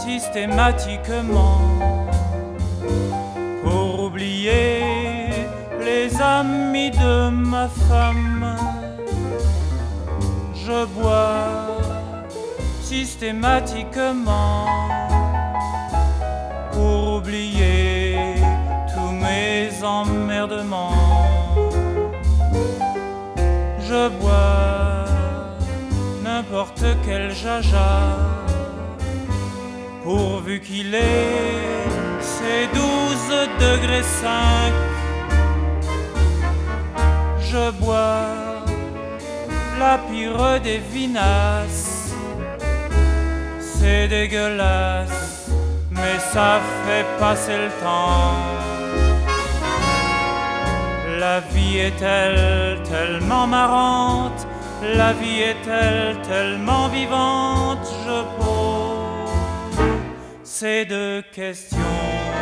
systématiquement pour oublier les amis de ma femme. Je bois systématiquement pour oublier tous mes emmerdements. Je bois n'importe quel jaja, pourvu qu'il ait ses 12 degrés 5. Je bois la pire des vinasses. C'est dégueulasse, mais ça fait passer le temps. La vie est-elle tellement marrante? La vie est-elle tellement vivante? Je pose ces deux questions.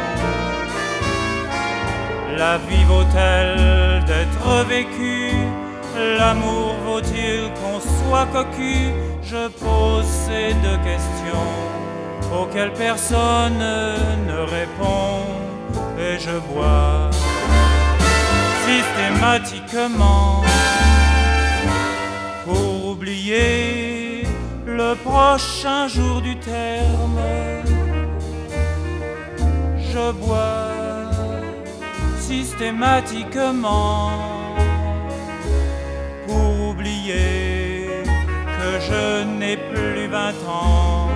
La vie vaut-elle d'être vécue? L'amour vaut-il qu'on soit cocu? Je pose ces deux questions auxquelles personne ne répond. Et je bois systématiquement pour oublier le prochain jour du terme. Je bois systématiquement pour oublier que je n'ai plus 20 ans.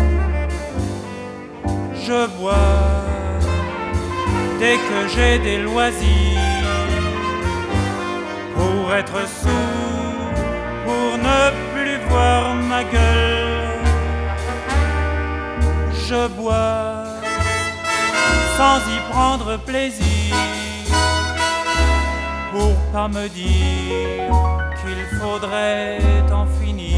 Je bois dès que j'ai des loisirs pour être sourd, pour ne plus voir ma gueule. Je bois sans y prendre plaisir, pour pas me dire qu'il faudrait en finir.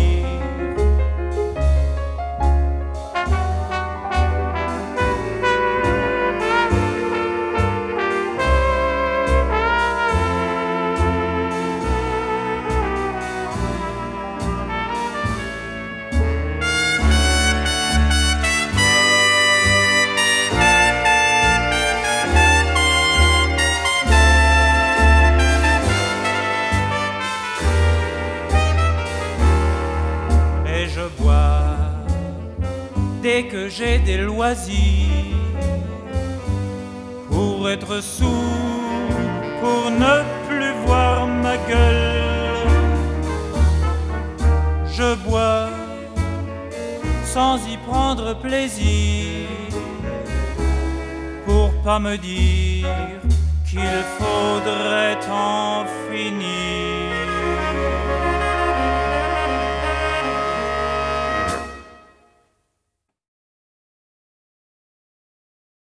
Je bois dès que j'ai des loisirs pour être sourd, pour ne plus voir ma gueule. Je bois sans y prendre plaisir, pour pas me dire qu'il faudrait en finir.